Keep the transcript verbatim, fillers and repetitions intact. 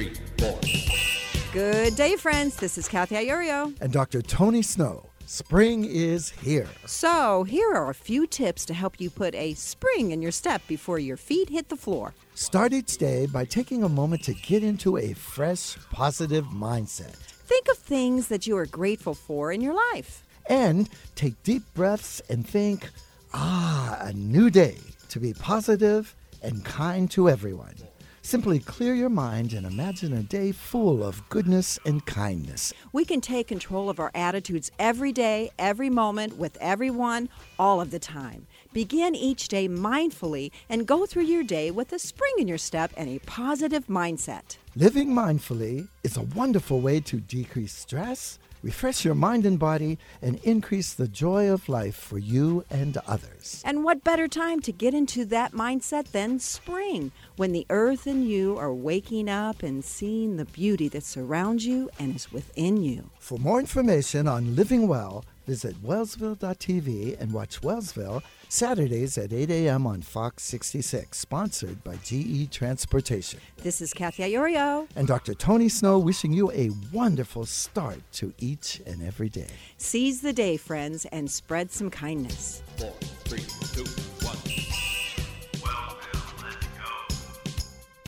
three, four. Good day, friends. This is Kathy Iorio. And Doctor Tony Snow. Spring is here. So, here are a few tips to help you put a spring in your step before your feet hit the floor. Start each day by taking a moment to get into a fresh, positive mindset. Think of things that you are grateful for in your life. And take deep breaths and think, ah, a new day to be positive and kind to everyone. Simply clear your mind and imagine a day full of goodness and kindness. We can take control of our attitudes every day, every moment, with everyone, all of the time. Begin each day mindfully and go through your day with a spring in your step and a positive mindset. Living mindfully is a wonderful way to decrease stress, refresh your mind and body, and increase the joy of life for you and others. And what better time to get into that mindset than spring, when the earth and you are waking up and seeing the beauty that surrounds you and is within you. For more information on living well, visit wellsville dot t v and watch Wellsville Saturdays at eight a.m. on Fox sixty-six, sponsored by G E Transportation. This is Kathy Iorio. And Doctor Tony Snow wishing you a wonderful start to each and every day. Seize the day, friends, and spread some kindness. Four, three, two,